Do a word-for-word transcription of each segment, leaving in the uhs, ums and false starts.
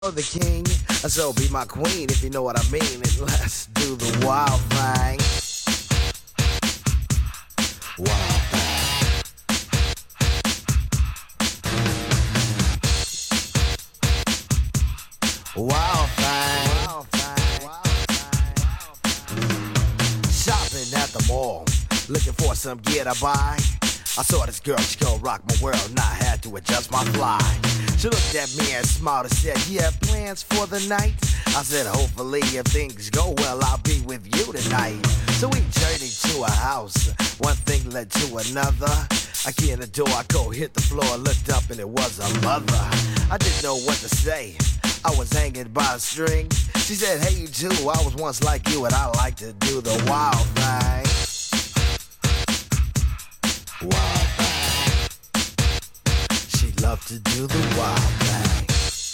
The king, so be my queen if you know what I mean. And let's do the wild thing. Wild thing. Wild thing. Wild thing. Shopping at the mall, looking for some gear to buy. I saw this girl, she gon' rock my world, and I had to adjust my fly. She looked at me and smiled and said, you have plans for the night? I said, hopefully if things go well, I'll be with you tonight. So we journeyed to a house, one thing led to another. I get in the door, I go hit the floor, looked up and it was a mother. I didn't know what to say, I was hanging by a string. She said, hey you too, I was once like you and I like to do the wild thing. Wild thing. She loved to do the wild thing.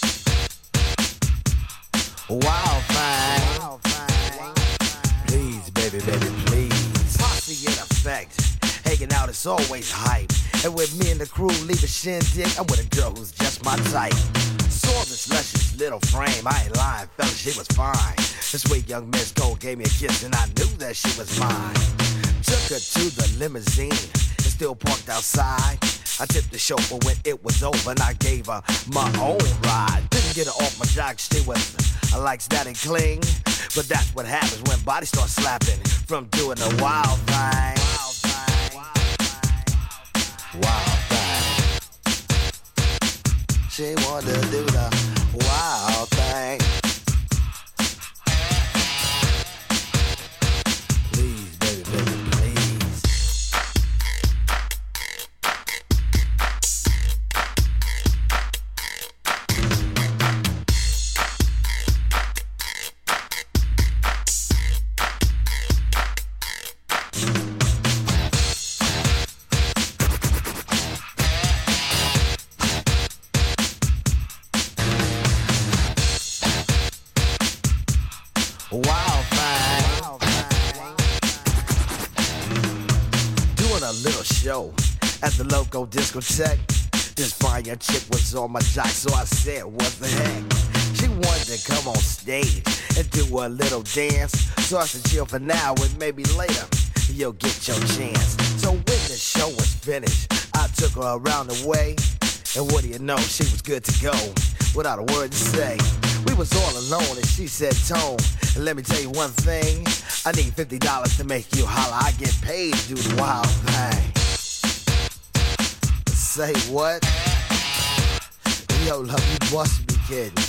Wild thing. Wild thing. Please, baby, baby, please. Posse in effect. Hanging out is always hype. And with me and the crew leave a shindig, I'm with a girl who's just my type. Saw this luscious little frame, I ain't lying, fella, she was fine. This sweet young Miss Gold gave me a kiss and I knew that she was mine. Took her to the limousine, it's still parked outside. I tipped the chauffeur when it was over and I gave her my own ride. Didn't get her off my jock, she was, I like that and cling. But that's what happens when bodies start slapping from doing the wild thing. Wild thing. Wild thing. She wanted to do the wild thing. Please, baby, baby, please. Wild thing. Doing a little show at the local discotheque. This fine young chick was on my jock, so I said, what the heck? She wanted to come on stage and do a little dance. So I said, chill for now and maybe later you'll get your chance. So when the show was finished, I took her around the way. And what do you know, she was good to go without a word to say. We was all alone and she said, Tone, and let me tell you one thing, I need fifty dollars to make you holler. I get paid to do the wild thing. Say what? Yo, love, you must be kidding.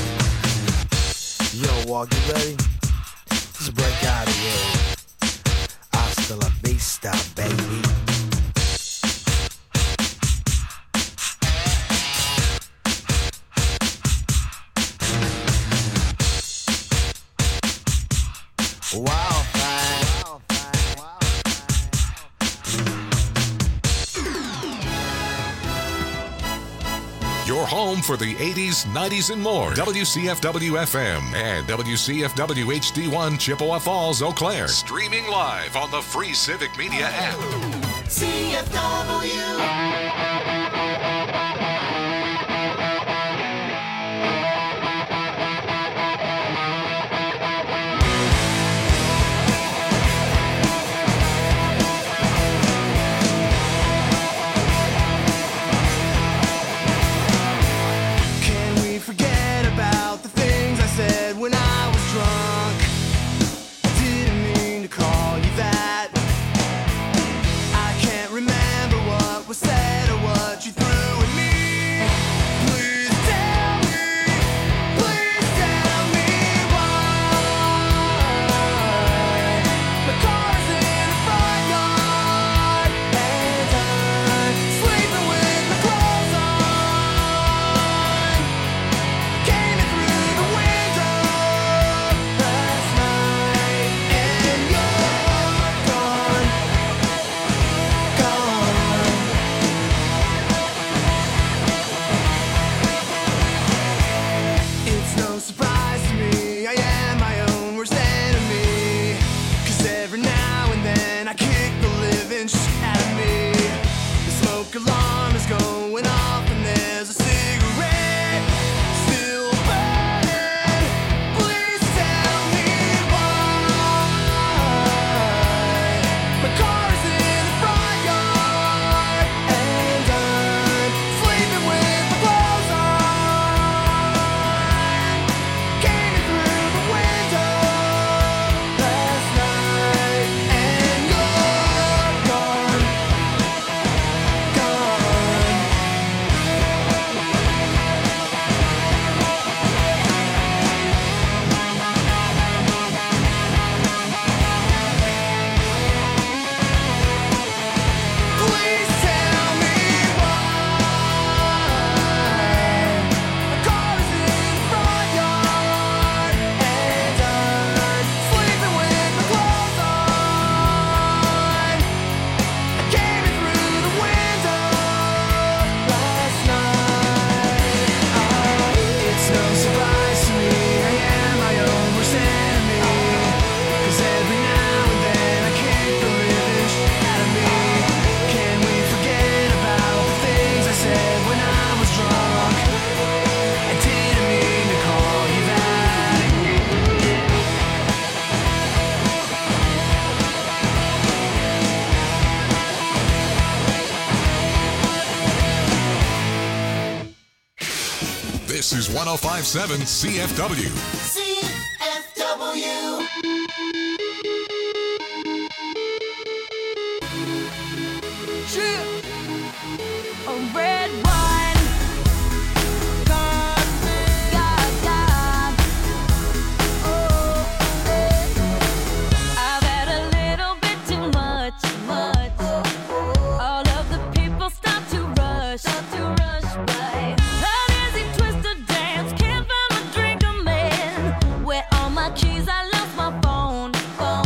Yo, Walk, you ready? Just break out of here. Hasta la vista, baby. Wild thing. Your home for the eighties, nineties, and more. W C F W F M and W C F W H D one Chippewa Falls, Eau Claire. Streaming live on the free Civic Media app. C F W. When I was drunk, I didn't mean to call you that. I can't remember what was said or what five seven C F W. C F W. A red wine. God, God, God. Oh, eh. I've had a little bit too much, much. All of the people start to rush, start to rush by. An easy twisted dance, can't find my drink, a man. Where all my keys? I lost my phone, phone.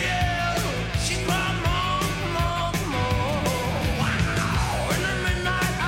Midnight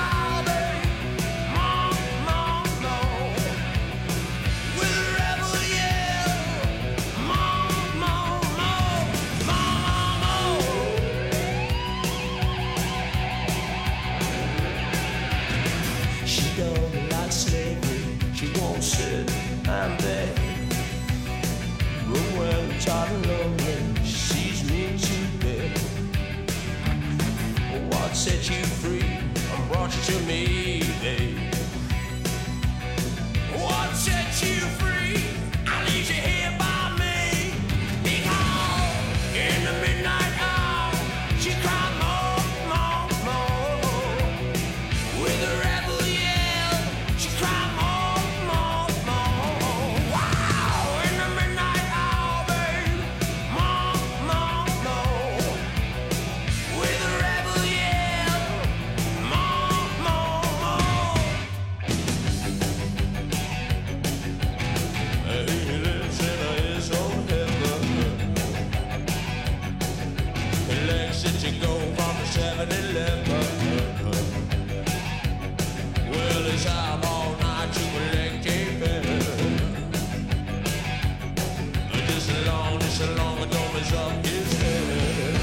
She don't like slavery, she won't sit and beg. But when I'm tired and lonely, she sees me to bed. What set you free and brought you to me, babe? What set you free? I leave you here by me. Because in the midnight hour, she cried more, more, more. With a rebel yell, she cried more, more, more. Wow! In the midnight hour, babe, more, more, more. With a rebel yell, more, more, more. He lives in his own heaven. He likes it to go from the seven eleven. Well, he's out all night to collect a bill. Just as long, just as long as don't mess up his head.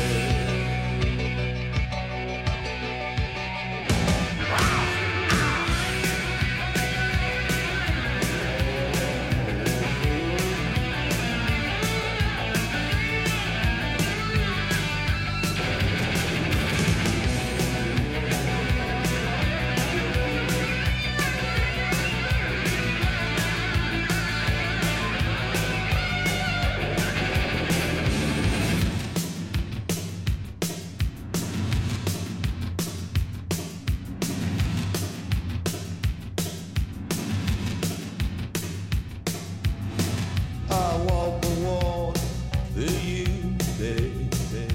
I walk the walk for you, baby.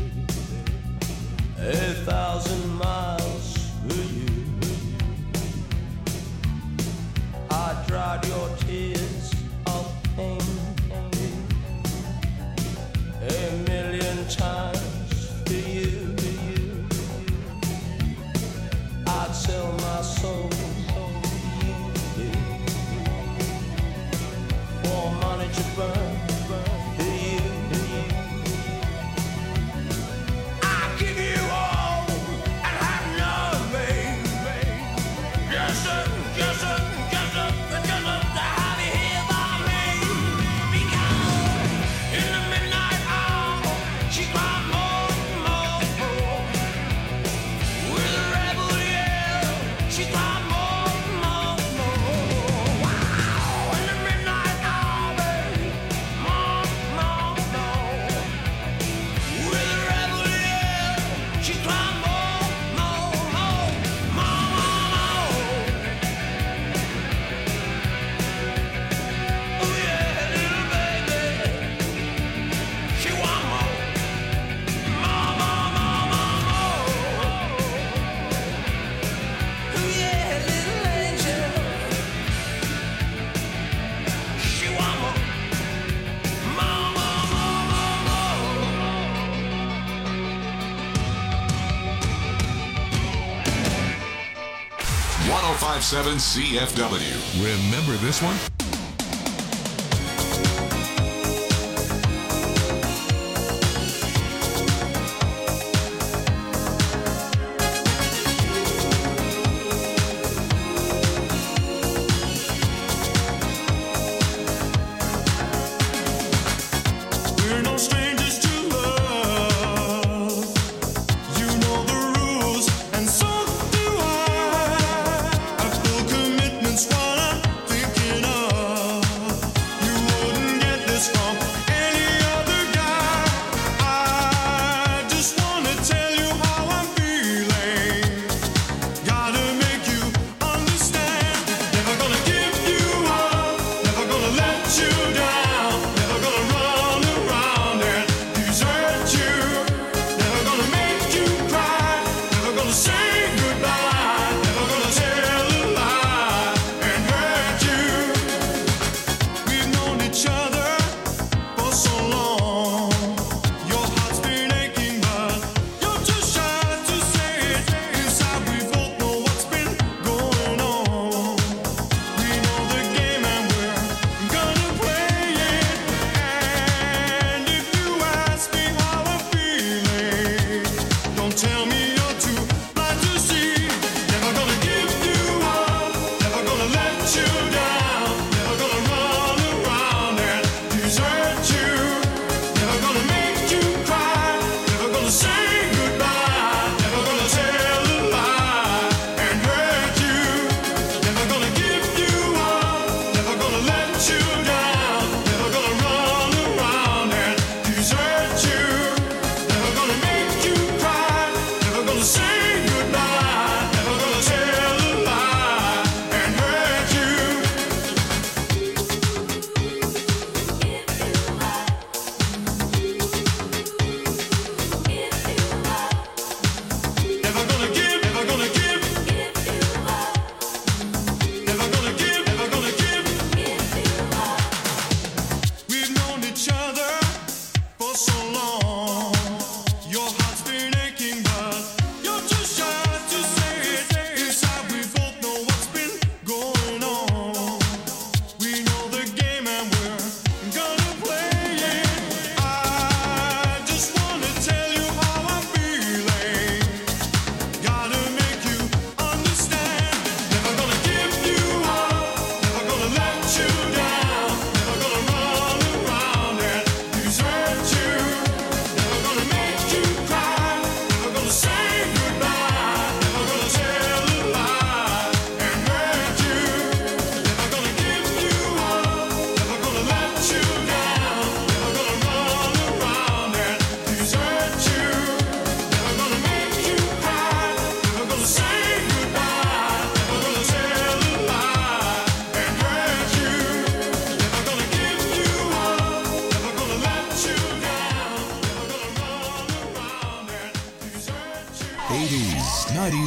A thousand miles for you. I dried your tears of pain a million times for you. I'd sell my soul for you. For money to burn for you. I give you all and have none, babe. Just a, just a, just a, just a, to have you here by me. Because in the midnight hour, she cried more, more, more. With a rebel yell, she cried more, more, more. Wow! In the midnight hour, babe, more, more, more. With a rebel yell, she cried more, more, more, more, more, more. Oh yeah, little baby, she want more, more, more, more, more, more. Oh yeah, little angel, she want more, more, more, more, more, one oh five point seven C F W. Remember this one? We're no strangers to love. You know the rules, and so do I. I feel commitment's what I'm thinking of.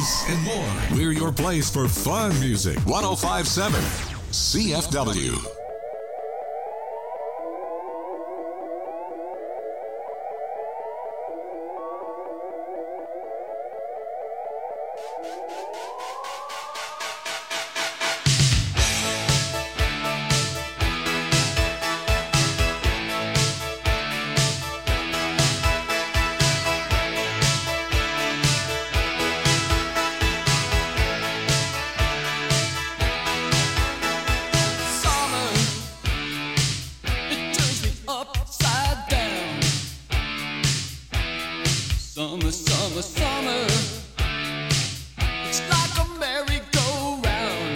eighties and more. We're your place for fun music. one oh five point seven C F W. Summer, summer, summer. It's like a merry-go-round.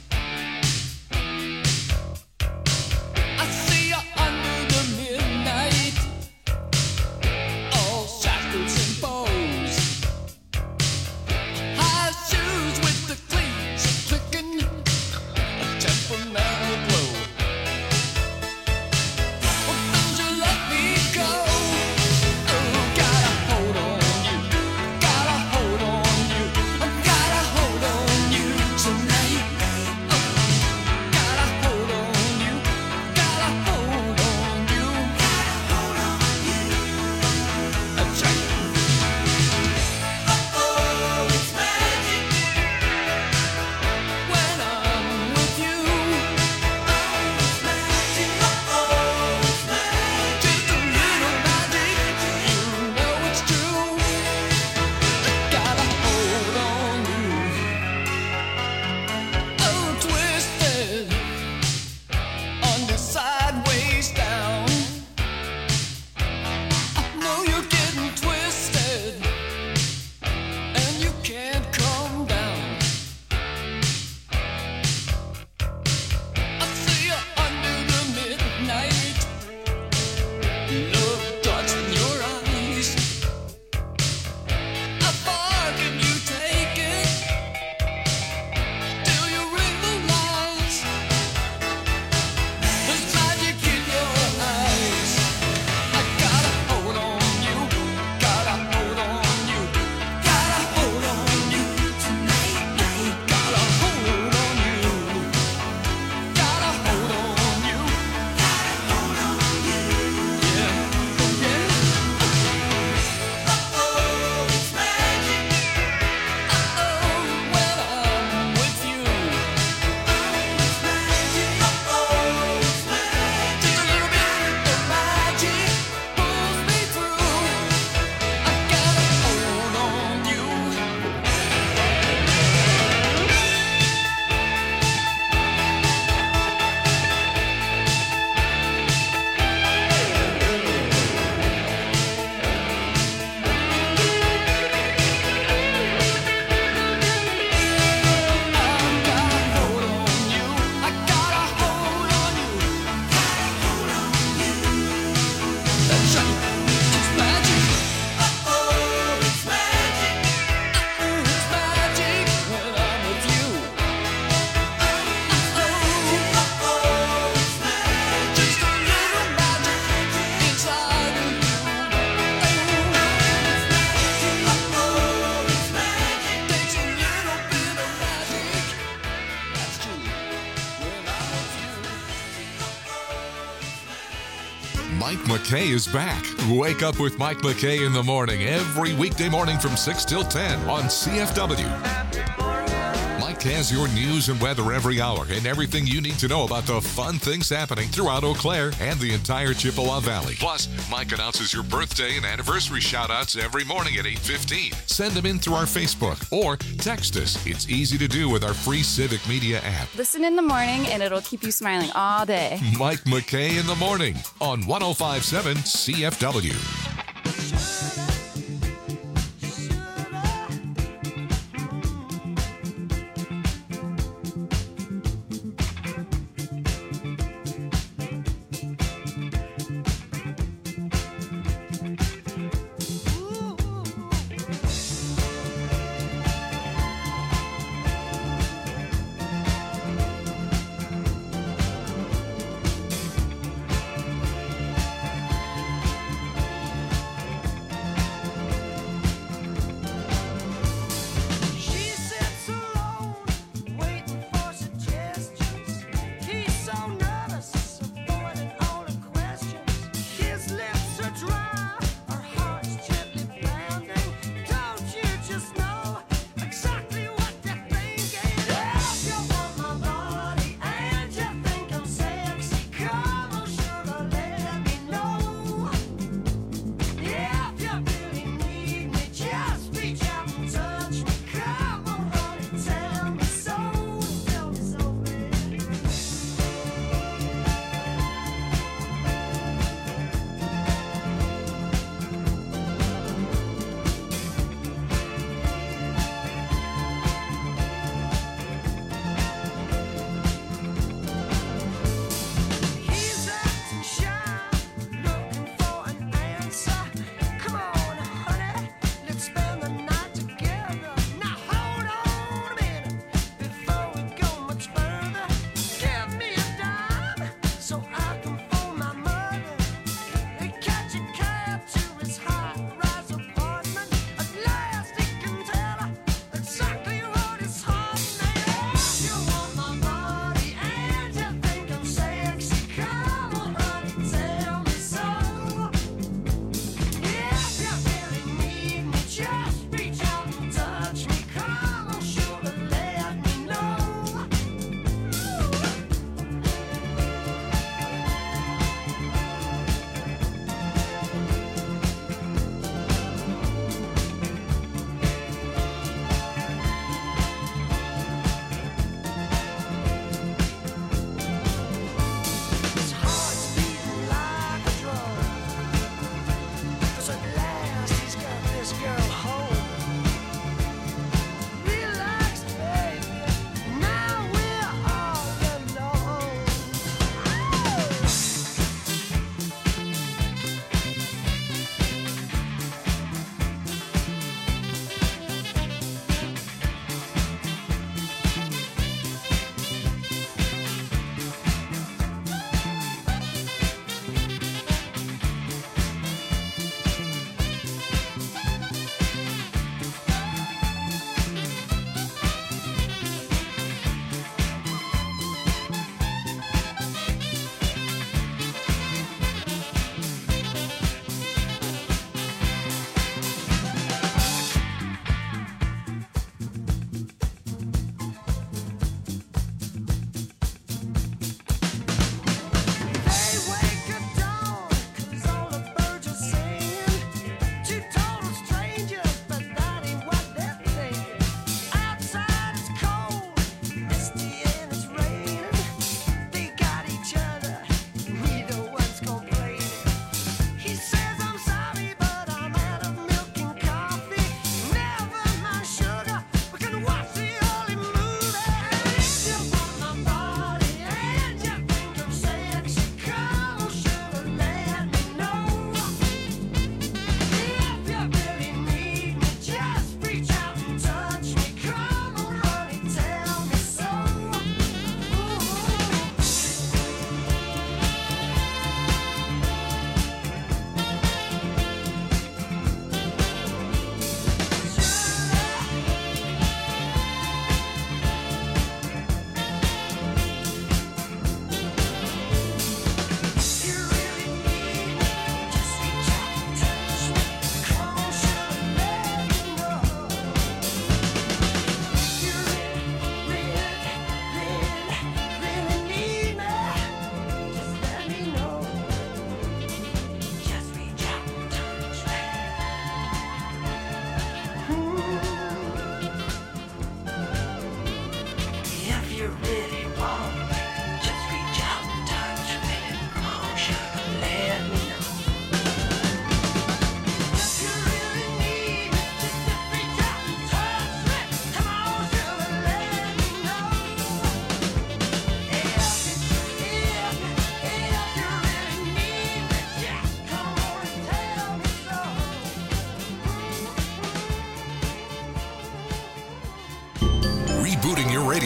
I see you under the midnight, all shackles and bows. High shoes with the cleats clicking, a temperamental glow. Oh, don't you let me go. Mike McKay is back. Wake up with Mike McKay in the morning every weekday morning from six till ten on C F W. Mike has your news and weather every hour and everything you need to know about the fun things happening throughout Eau Claire and the entire Chippewa Valley. Plus, Mike announces your birthday and anniversary shout-outs every morning at eight fifteen. Send them in through our Facebook or text us. It's easy to do with our free Civic Media app. Listen in the morning and it'll keep you smiling all day. Mike McKay in the morning on one oh five point seven C F W.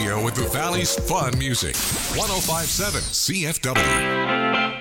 radio with the Valley's fun music. one oh five point seven C F W.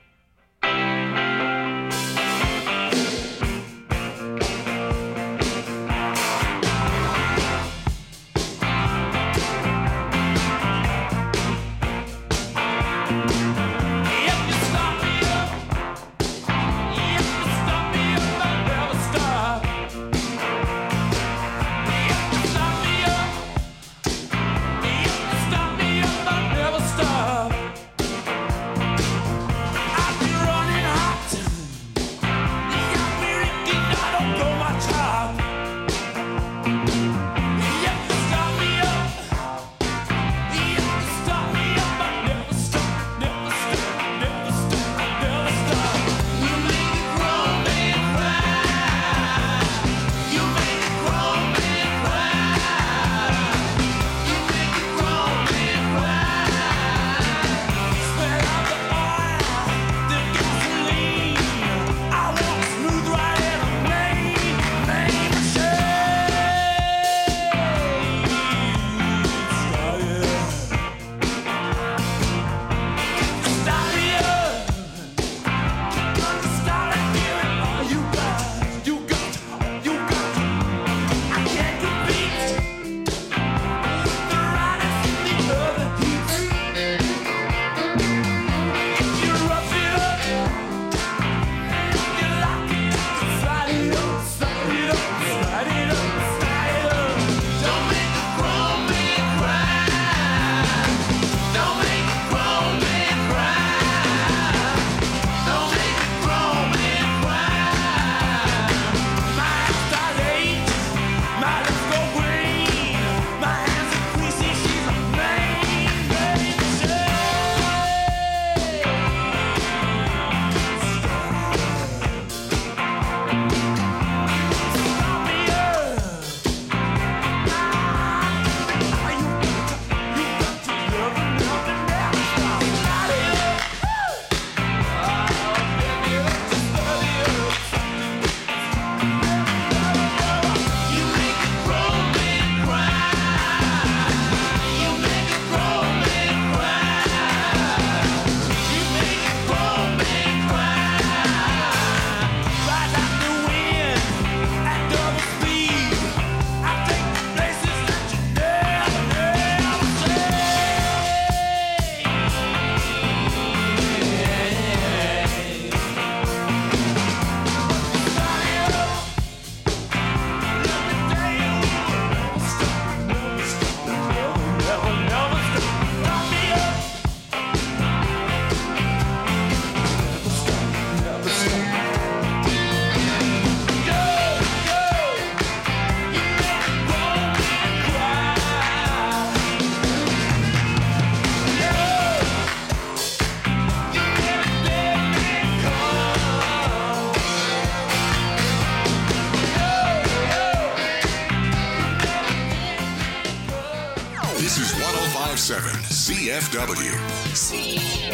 seven C F W. C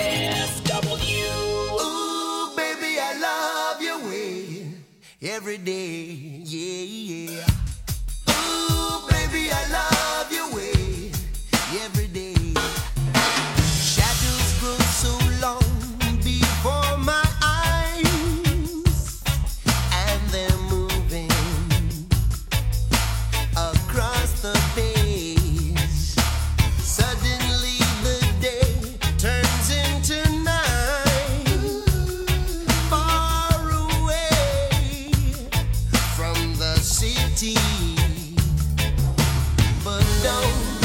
F W. Ooh, baby, I love your way every day, yeah, yeah. Ooh, baby, I love your way every day. Shadows grow so long before my eyes, and they're moving across the page. Suddenly the day turns into night, far away from the city. But don't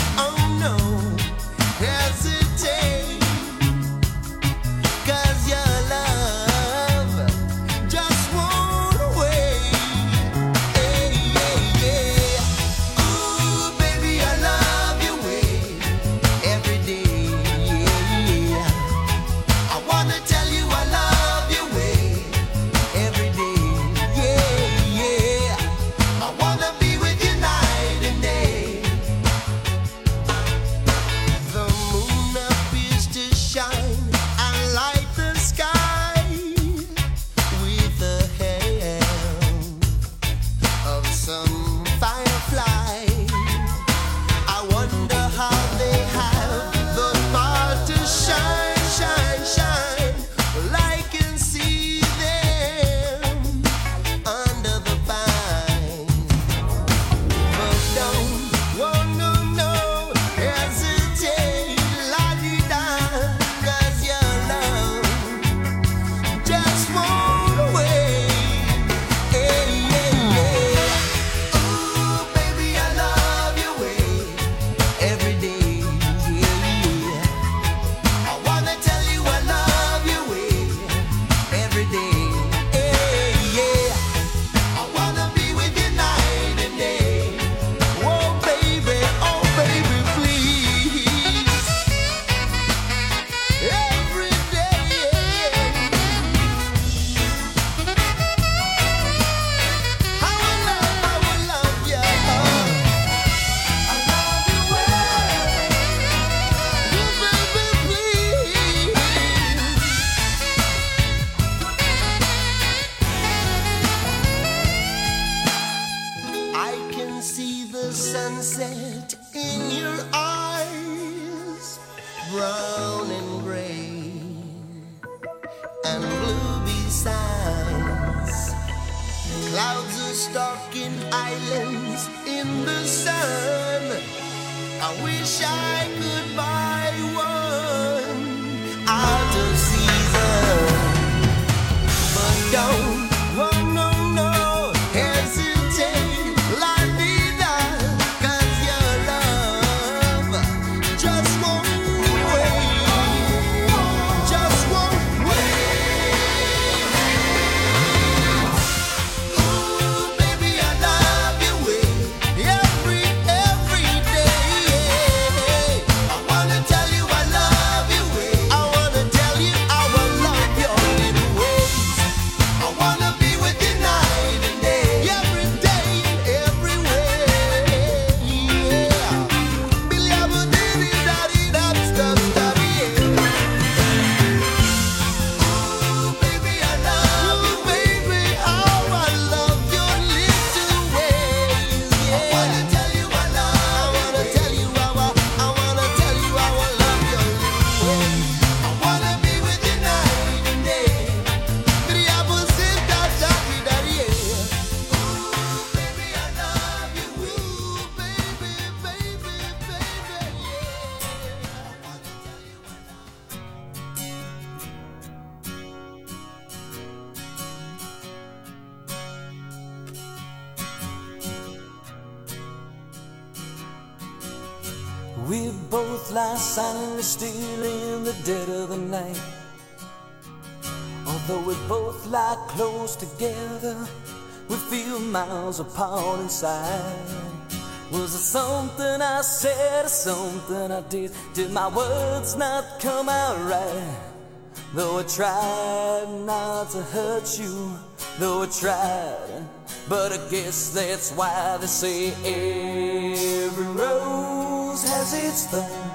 brown and gray and blue besides. Clouds are stalking islands in the sun. I wish I could buy one out of season, but don't, oh no, no, hesitate, la vida, 'cause your love just won't wait, just won't wait. Ooh, baby, I love you every, every day. I wanna tell you I love you. I wanna tell you I will love your little ways. I wanna be with you night and day, every day and everywhere. Yeah. Billy Abba diddy daddy dab stub stubby. Ooh, baby, I love you, baby. Oh, I love your little ways. Yeah. I wanna tell you I love. I wanna tell you I wa- I wanna tell you I will love your little ways. I wanna be with you night and day. Billy Abba said that daddy daddy. Yeah. Ooh, baby, I love you. Ooh, baby, baby, baby, yeah. I wanna tell you I love. We both lie silently still in the dead of the night. Although we both lie close together, we feel miles apart inside. Was it something I said or something I did? Did my words not come out right? Though I tried not to hurt you, though I tried, but I guess that's why they say every rose has its thorn.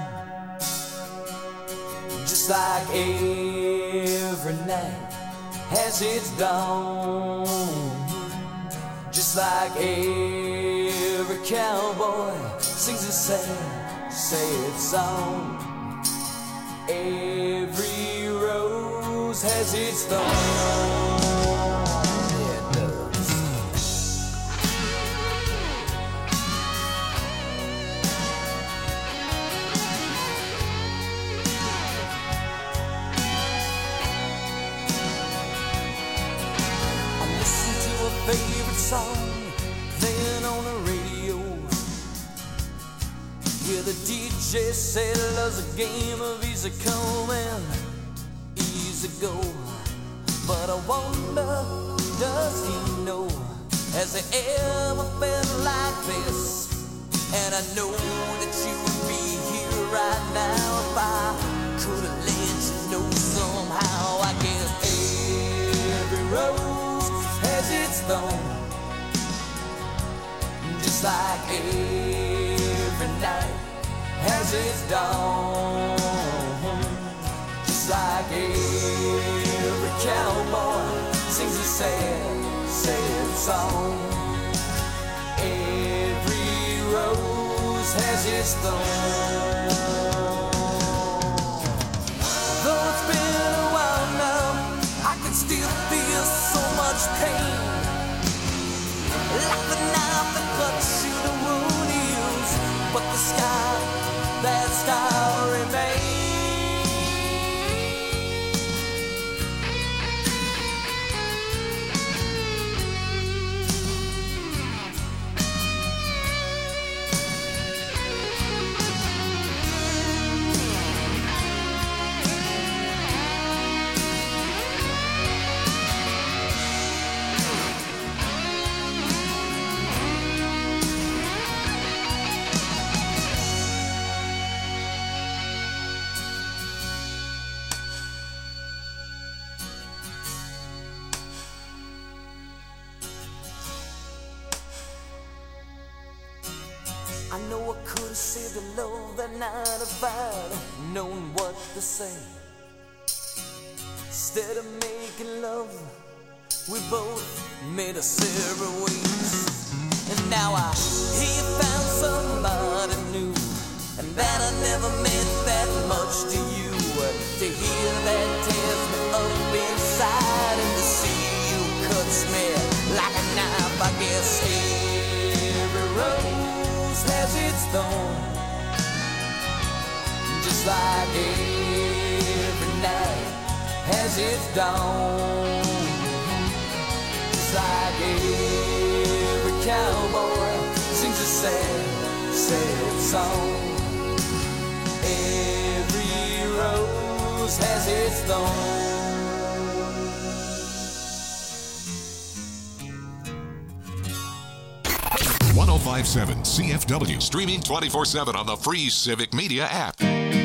Just like every night has its dawn. Just like every cowboy sings a sad, sad song. Every rose has its thorn. Yeah, it does. I listen to a favorite song playing on the radio, where the D J said love's a game of easy come and easy go. But I wonder, does he know? Has he ever felt like this? And I know that you would be here right now if I could have let you know somehow. I guess every rose has its thorn. Just like every night has its dawn. Just like every cowboy sings a sad, sad song. Every rose has its thorn. Though it's been a while now, I can still feel so much pain. Like the knife that cuts you, the wound heals, but the scar, that scar remains. I know I could have saved the love that night if I'd known what to say. Instead of making love, we both made us separate ways. And now I hear you found somebody new, and that I never meant that much to thorn. Just like every night has its dawn. Just like every cowboy sings a sad, sad song. Every rose has its thorn. one oh five point seven C F W, streaming twenty-four seven on the free Civic Media app.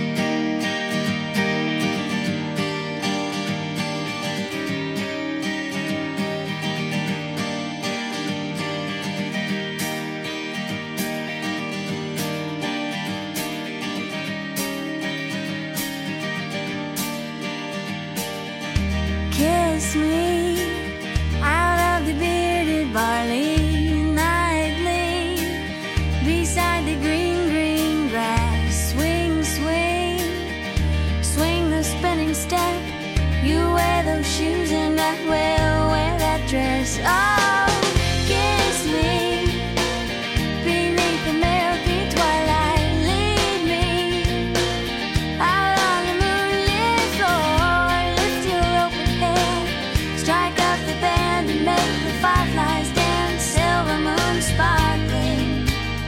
Kiss me out of the bearded barley nightly, beside the green, green grass. Swing, swing, swing the spinning step. You wear those shoes and I will wear that dress. Oh, kiss me beneath the milky twilight. Lead me out on the moonlit floor. Lift your open head, strike up the band and make the fireflies dance. Silver moon sparkling,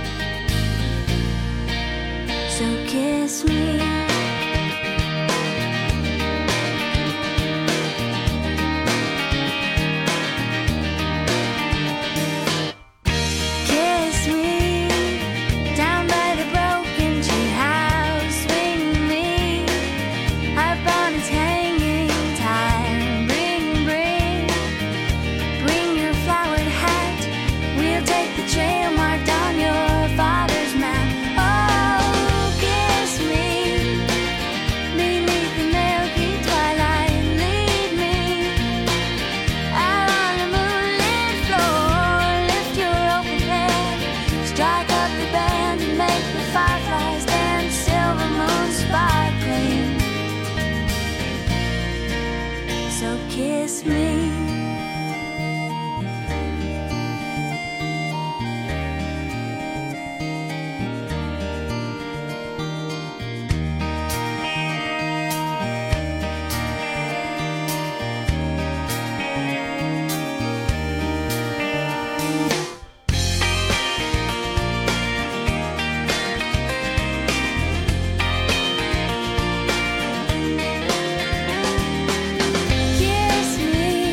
so kiss me. Kiss me down by the broken tree house. Swing me upon its hanging time. Bring, bring, bring your flowered hat. We'll take the trail marked on your father's map. Oh, kiss me beneath the milky twilight. Lead me out on the moonlit floor. Lift your open head, strike up the band and make the fireflies dance. Silver moon sparkling, so kiss me. Kiss me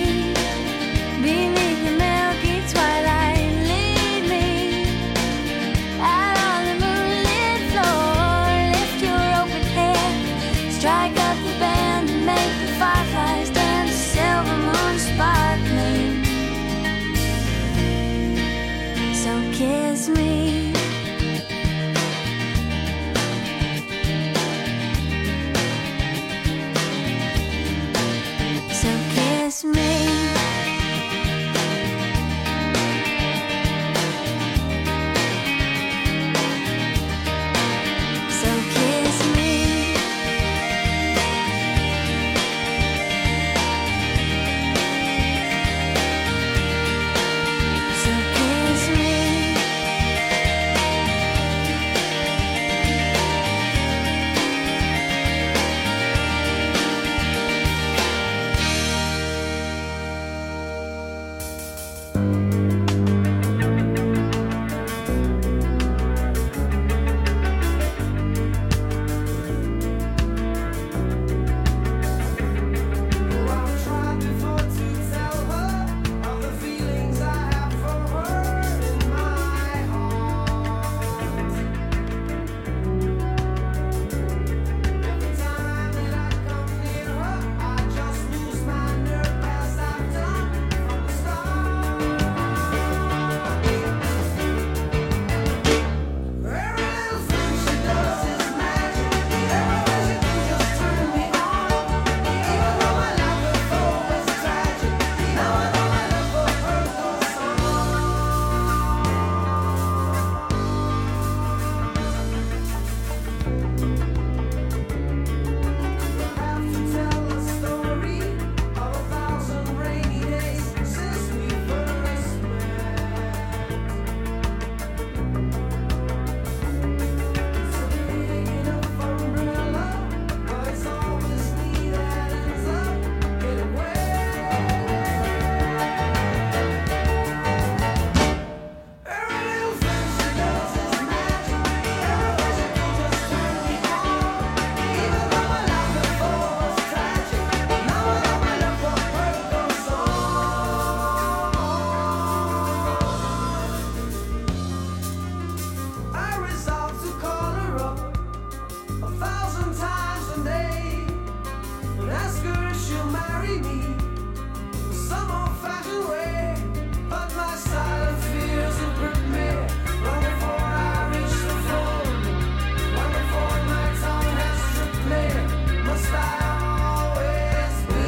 ask her if she'll marry me some old-fashioned way, but my silent fears have gripped me long before I reach the phone, long before my tongue has stripped me. Must I always be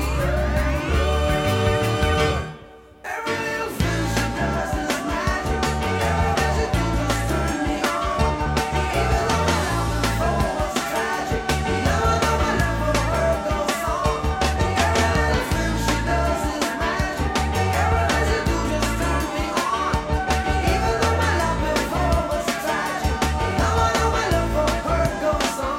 alone? Every little thing she does is magic. Everything she do just turn me on. Even though my love before was tragic, now I know my love for her goes on. Every little thing she does is magic. Everything she do just turn me on. Even though my love before was tragic, now I know my love for her goes on.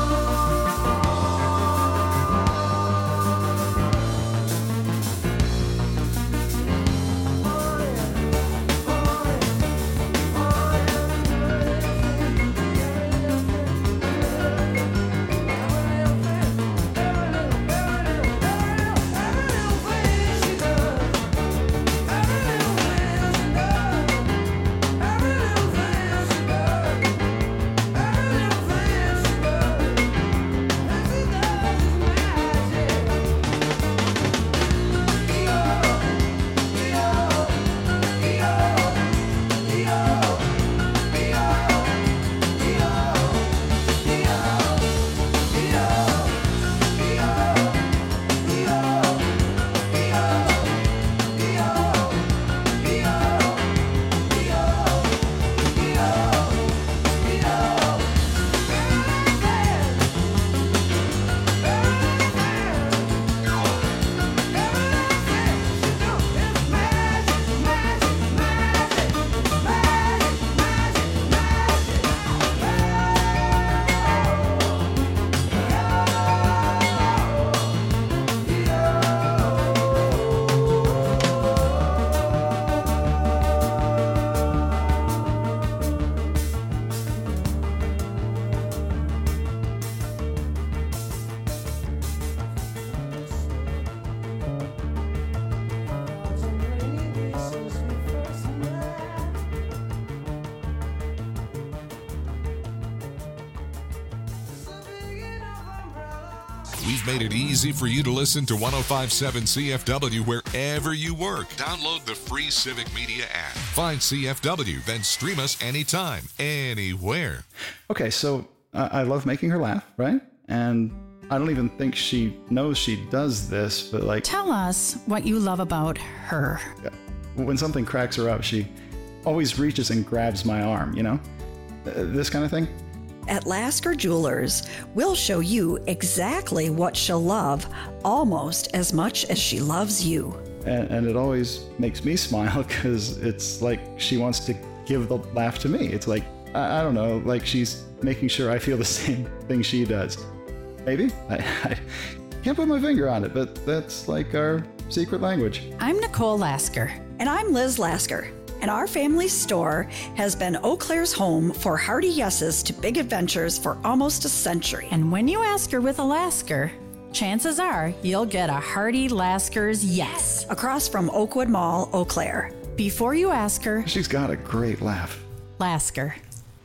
We've made it easy for you to listen to one oh five point seven C F W wherever you work. Download the free Civic Media app. Find C F W, then stream us anytime, anywhere. Okay, so uh, I love making her laugh, right? And I don't even think she knows she does this, but like... Tell us what you love about her. When something cracks her up, she always reaches and grabs my arm, you know? Uh, this kind of thing. At Lasker Jewelers, we'll show you exactly what she'll love almost as much as she loves you. And, and it always makes me smile because it's like she wants to give the laugh to me. It's like, I, I don't know, like she's making sure I feel the same thing she does. Maybe? I, I can't put my finger on it, but that's like our secret language. I'm Nicole Lasker. And I'm Liz Lasker. And our family store has been Eau Claire's home for hearty yeses to big adventures for almost a century. And when you ask her with a Lasker, chances are you'll get a hearty Lasker's yes. Across from Oakwood Mall, Eau Claire. Before you ask her, she's got a great laugh. Lasker.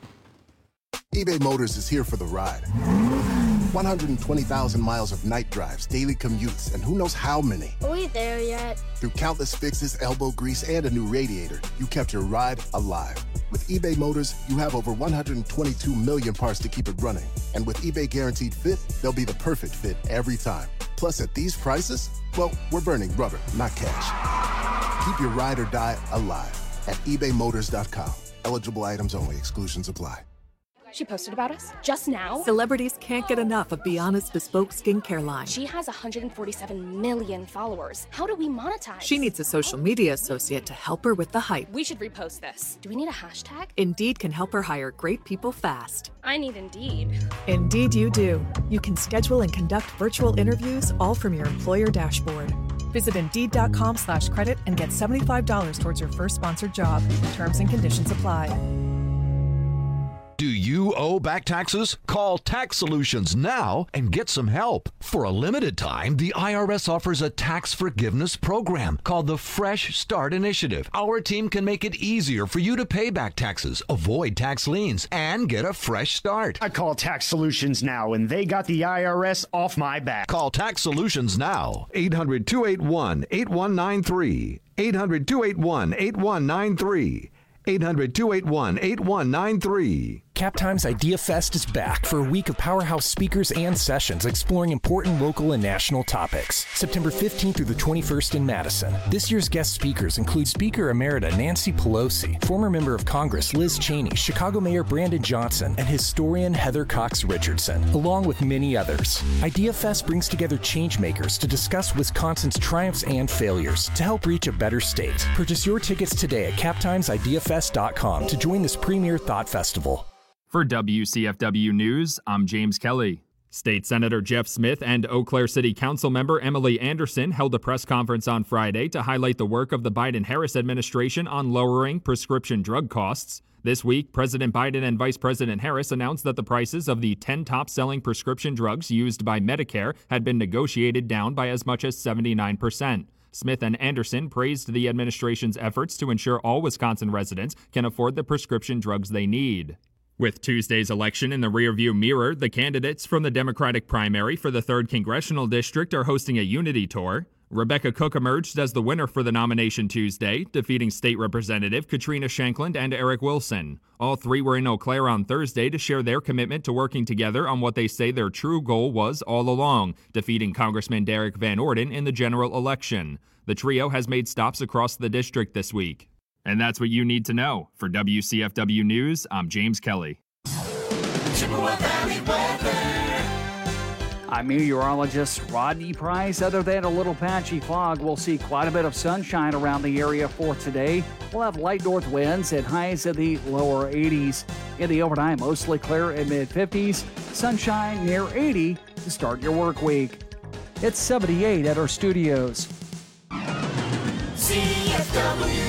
eBay Motors is here for the ride. one hundred twenty thousand miles of night drives, daily commutes, and who knows how many. Are we there yet? Through countless fixes, elbow grease, and a new radiator, you kept your ride alive. With eBay Motors, you have over one hundred twenty-two million parts to keep it running. And with eBay Guaranteed Fit, they'll be the perfect fit every time. Plus, at these prices, well, we're burning rubber, not cash. Keep your ride or die alive at ebay motors dot com. Eligible items only. Exclusions apply. She posted about us just now. Celebrities can't get enough of Be Honest bespoke skincare line. She has one hundred forty-seven million followers. How do we monetize? She needs a social media associate to help her with the hype. We should repost this. Do we need a hashtag? Indeed can help her hire great people fast. I need Indeed. Indeed you do. You can schedule and conduct virtual interviews all from your employer dashboard. Visit Indeed.com slash credit and get seventy-five dollars towards your first sponsored job. Terms and conditions apply. Do you owe back taxes? Call Tax Solutions now and get some help. For a limited time, the I R S offers a tax forgiveness program called the Fresh Start Initiative. Our team can make it easier for you to pay back taxes, avoid tax liens, and get a fresh start. I call Tax Solutions now, and they got the I R S off my back. Call Tax Solutions now. eight hundred, two eight one, eight one nine three. eight hundred, two eight one, eight one nine three. eight hundred, two eight one, eight one nine three. Captime's Idea Fest is back for a week of powerhouse speakers and sessions exploring important local and national topics. September fifteenth through the twenty-first in Madison. This year's guest speakers include Speaker Emerita Nancy Pelosi, former member of Congress Liz Cheney, Chicago Mayor Brandon Johnson, and historian Heather Cox Richardson, along with many others. Idea Fest brings together changemakers to discuss Wisconsin's triumphs and failures to help reach a better state. Purchase your tickets today at captimes idea fest dot com to join this premier thought festival. For W C F W News, I'm James Kelly. State Senator Jeff Smith and Eau Claire City Council member Emily Anderson held a press conference on Friday to highlight the work of the Biden-Harris administration on lowering prescription drug costs. This week, President Biden and Vice President Harris announced that the prices of the ten top-selling prescription drugs used by Medicare had been negotiated down by as much as seventy-nine percent. Smith and Anderson praised the administration's efforts to ensure all Wisconsin residents can afford the prescription drugs they need. With Tuesday's election in the rearview mirror, the candidates from the Democratic primary for the third Congressional District are hosting a unity tour. Rebecca Cook emerged as the winner for the nomination Tuesday, defeating State Representative Katrina Shankland and Eric Wilson. All three were in Eau Claire on Thursday to share their commitment to working together on what they say their true goal was all along, defeating Congressman Derek Van Orden in the general election. The trio has made stops across the district this week. And that's what you need to know. For W C F W News, I'm James Kelly. Chippewa Valley weather. I'm meteorologist Rodney Price. Other than a little patchy fog, we'll see quite a bit of sunshine around the area for today. We'll have light north winds and highs in the lower eighties. In the overnight, mostly clear in mid-fifties. Sunshine near eighty to start your work week. It's seventy-eight at our studios. C F W.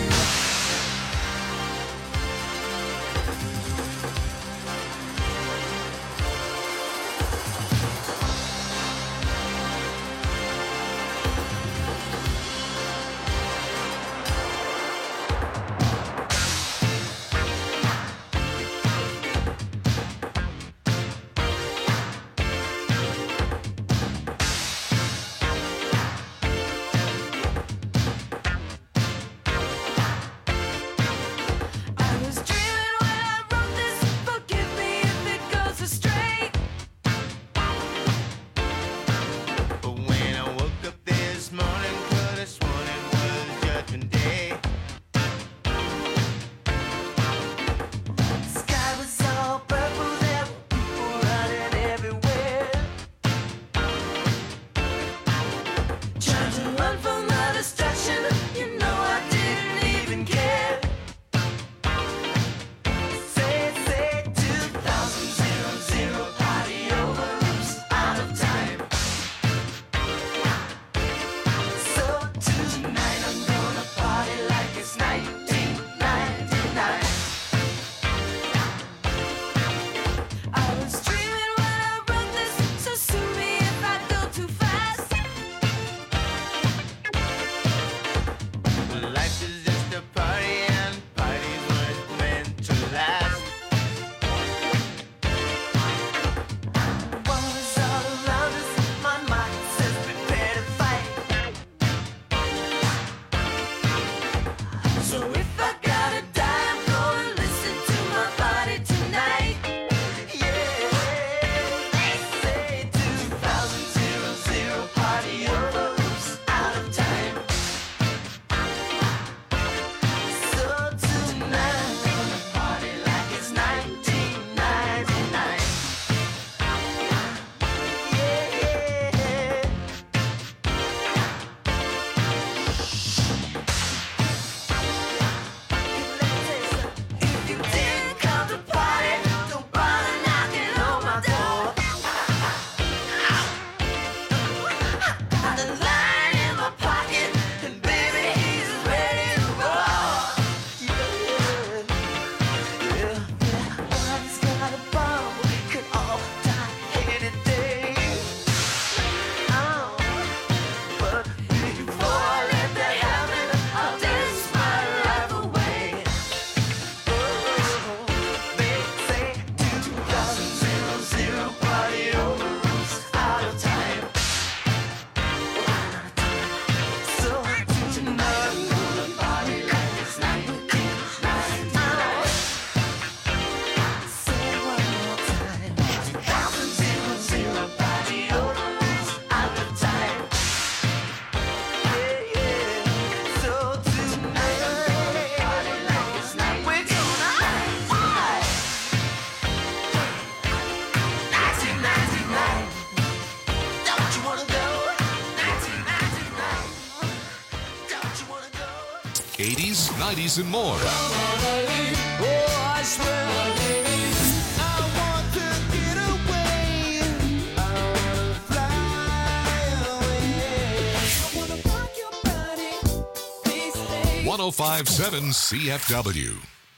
eighties, nineties, and more. Oh, I swear. I want to get away. I wanna fly away. I wanna rock your body. Please stay. one oh five point seven C F W.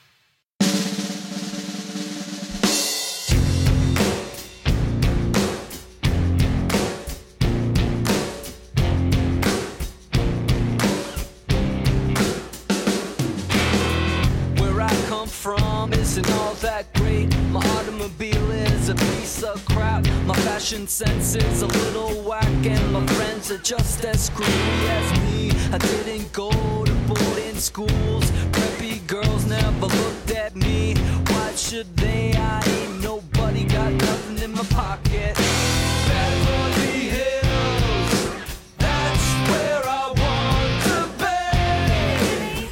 From isn't all that great. My automobile is a piece of crap. My fashion sense is a little whack, and my friends are just as screwy as me. I didn't go to boarding schools. Preppy girls never looked at me. Why should they? I ain't nobody, got nothing in my pocket. Beverly Hills, that's where I want to be.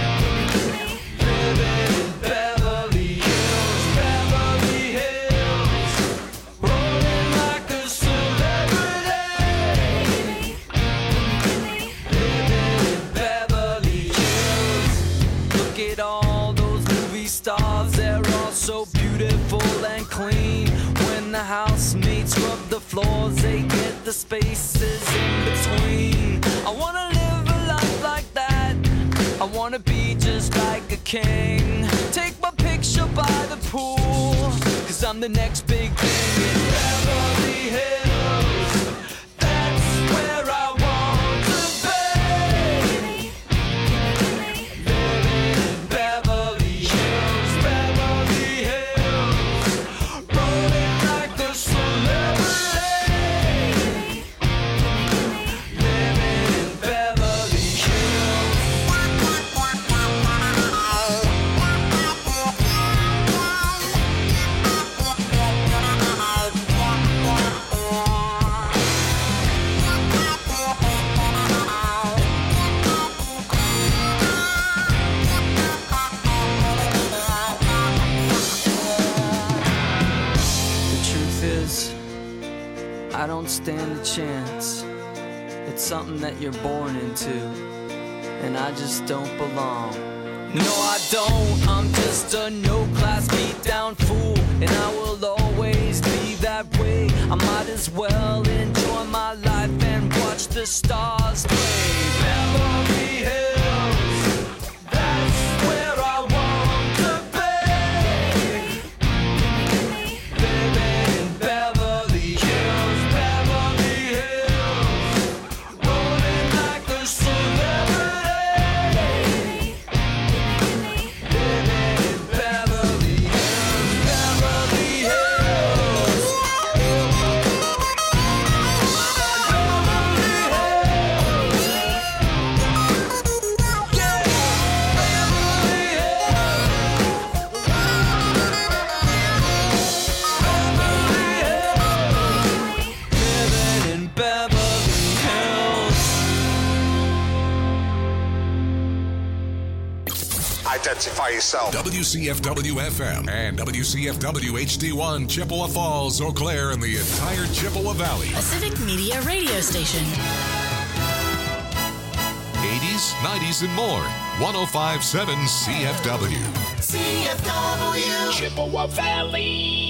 Living in Beverly Hills, Beverly Hills, rolling like a celebrity. Living in Beverly Hills. Look at all those movie stars, they're all so beautiful and clean. When the housemates rub the floors, they get the spaces in between. I wanna live a life like that. I wanna be just like a king. Take my picture by the pool, cause I'm the next big thing in Beverly Hills. That's where I want to be. Living in Beverly Hills, Beverly Hills, rolling like a celebrity. Living in Beverly Hills. The truth is, I don't stand a chance. It's something that you're born into, and I just don't belong. No, I don't. I'm just a no-class beat-down fool, and I will always be that way. I might as well enjoy my life and watch the stars play. Beverly Hills, that's where I want to be. Living in Beverly Hills, Beverly Hills, rolling like a celebrity. Living in Beverly Hills, Beverly Hills. Living in Beverly Hills. Identify yourself. W C F W F M and W C F W H D one, Chippewa Falls, Eau Claire, and the entire Chippewa Valley. A Civic Media radio station. eighties, nineties, and more. one oh five point seven C F W. C F W. Chippewa Valley.